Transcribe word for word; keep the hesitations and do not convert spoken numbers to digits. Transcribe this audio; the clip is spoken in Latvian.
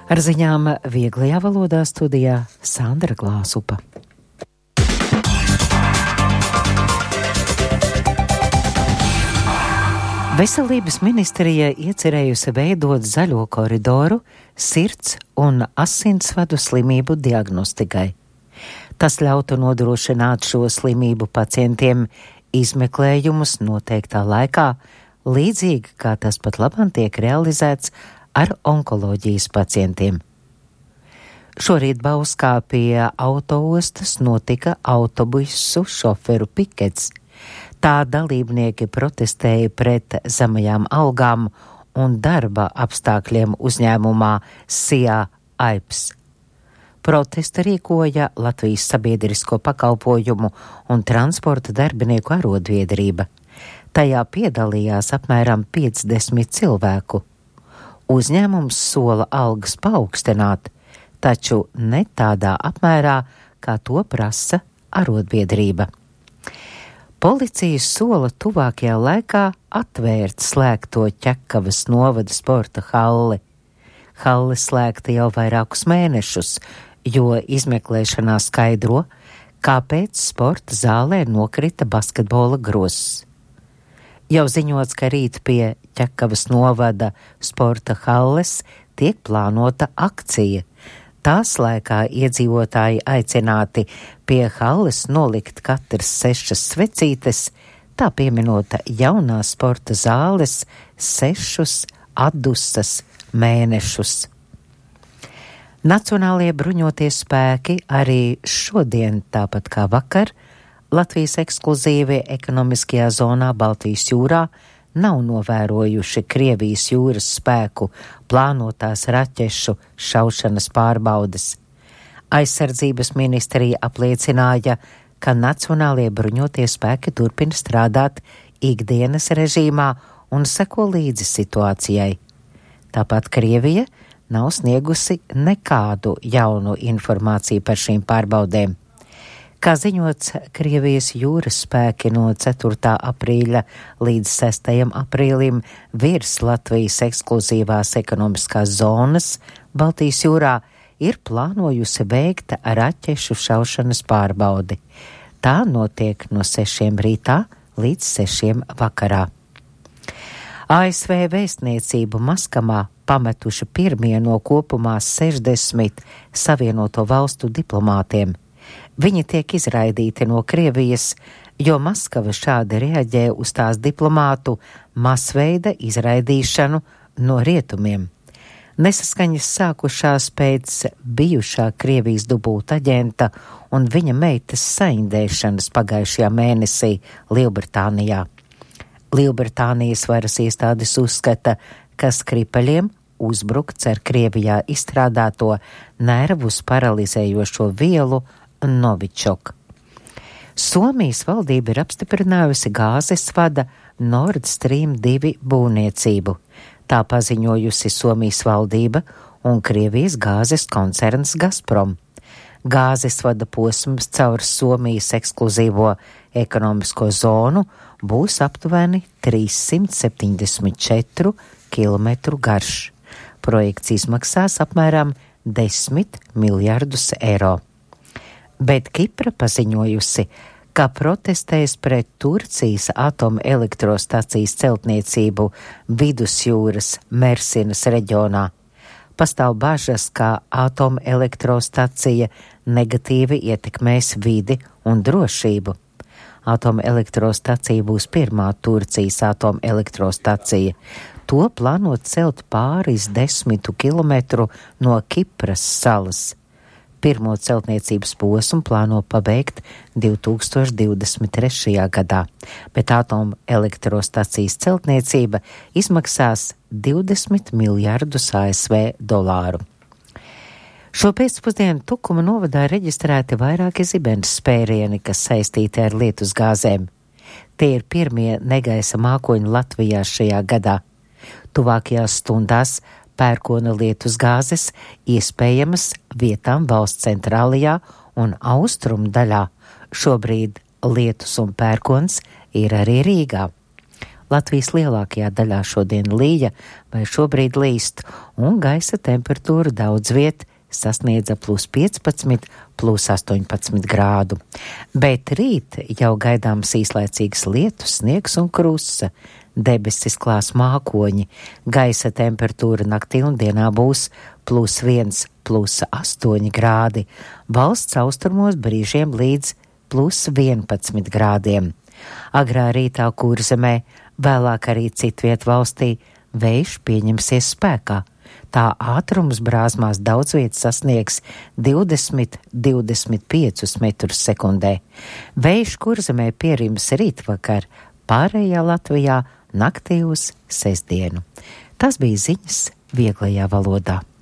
Ar ziņām vieglajā valodā studijā Sandra Glāzupa. Veselības ministrija iecerējusi veidot zaļo koridoru sirds un asinsvadu slimību diagnostikai. Tas ļautu nodrošināt šo slimību pacientiem izmeklējumus noteiktā laikā, līdzīgi kā tas pat labam tiek realizēts ar onkoloģijas pacientiem. Šorīt Bauskā pie autoostas notika autobusu šoferu pikets. Tā dalībnieki protestēja pret zemajām algām un darba apstākļiem uzņēmumā Sijā Aips. Protestu rīkoja Latvijas sabiedrisko pakalpojumu un transporta darbinieku arotbiedrība. Tajā piedalījās apmēram piecdesmit cilvēku. Uzņēmums sola algas paaugstināt, taču ne tādā apmērā, kā to prasa arotbiedrība. Policija sola tuvākajā laikā atvērt slēgto Ķekavas novada sporta halli. Halle slēgta jau vairākus mēnešus, jo izmeklēšanā skaidro, kāpēc sporta zālē nokrita basketbola grozs. Jau ziņots, ka rīt pie Ķekavas novada sporta halles tiek plānota akcija. Tās laikā iedzīvotāji aicināti pie halles nolikt katras sešas svecītes, tā pieminota jaunās sporta zāles sešus atdusas mēnešus. Nacionālie bruņotie spēki arī šodien, tāpat kā vakar, Latvijas ekskluzīvi ekonomiskajā zonā Baltijas jūrā nav novērojuši Krievijas jūras spēku plānotās raķešu šaušanas pārbaudes. Aizsardzības ministrija apliecināja, ka nacionālie bruņotie spēki turpina strādāt ikdienas režīmā un seko līdzi situācijai. Tāpat Krievija nav sniegusi nekādu jaunu informāciju par šīm pārbaudēm. Kā ziņots, Krievijas jūras spēki no ceturtā aprīļa līdz sestajam aprīlim virs Latvijas ekskluzīvās ekonomiskās zonas Baltijas jūrā ir plānojusi veikt raķešu šaušanas pārbaudi. Tā notiek no sešiem rītā līdz sešiem vakarā. A S V vēstniecību Maskamā pametuši pirmie no kopumā sešdesmit Savienoto valstu diplomātiem. Viņi tiek izraidīti no Krievijas, jo Maskava šādi reaģē uz tās diplomātu masveida izraidīšanu no rietumiem. Nesaskaņas sākušās pēc bijušā Krievijas dubulta aģenta un viņa meitas saindēšanas pagājušajā mēnesī Lielbritānijā. Lielbritānijas varas iestādes uzskata, ka Skripaļiem uzbrukts ar Krievijā izstrādāto nervus paralizējošo vielu Novičok. Somijas valdība ir apstiprinājusi gāzes vada Nord Stream divi būvniecību. Tā paziņojusi Somijas valdība un Krievijas gāzes koncerns Gazprom. Gāzes vada posms caur Somijas ekskluzīvo ekonomisko zonu būs aptuveni trīssimt septiņdesmit četru kilometru garš. Projekts izmaksās apmēram desmit miljardus eiro. Bet Kipra paziņojusi, ka protestēs pret Turcijas atomelektrostacijas celtniecību vidusjūras Mersinas reģionā. Pastāv bažas, ka atomelektrostacija negatīvi ietekmēs vidi un drošību. Atomelektrostacija būs pirmā Turcijas atomelektrostacija. To plānot celt pāris desmitu kilometru no Kipras salas. Pirmo celtniecības posmu plāno pabeigt divi tūkstoši divdesmit trešajā gadā, bet atomelektrostacijas celtniecība izmaksās divdesmit miljardus A S V dolāru. Šo pēcpusdienu Tukuma novadā reģistrēti vairāki zibenes spērieni, kas saistīti ar lietusgāzēm. Tie ir pirmie negaisa mākoņi Latvijā šajā gadā. Tuvākajās stundās pērkona lietusgāzes iespējamas vietām valsts centrālajā un austrumu daļā. Šobrīd lietus un pērkons ir arī Rīgā. Latvijas lielākajā daļā šodien līja vai šobrīd līst, un gaisa temperatūra daudz viet sasniedza plus piecpadsmit, plus astoņpadsmit grādu. Bet rīt jau gaidāms īslaicīgs lietus, sniegs un krusa. Debesis klās mākoņi, gaisa temperatūra naktī un dienā būs plus viens, plus astoņi grādi, valsts austrumos brīžiem līdz plus vienpadsmit grādiem. Agrā rītā Kurzemē, vēlāk arī citviet valstī, vējš pieņemsies spēkā. Tā ātrums brāzmās daudz vietas sasniegs divdesmit līdz divdesmit piecus metrus sekundē. Vējš Kurzemē pierims rītvakar, pārējā Latvijā naktī uz sestdienu. Tas bija ziņas vieglajā valodā.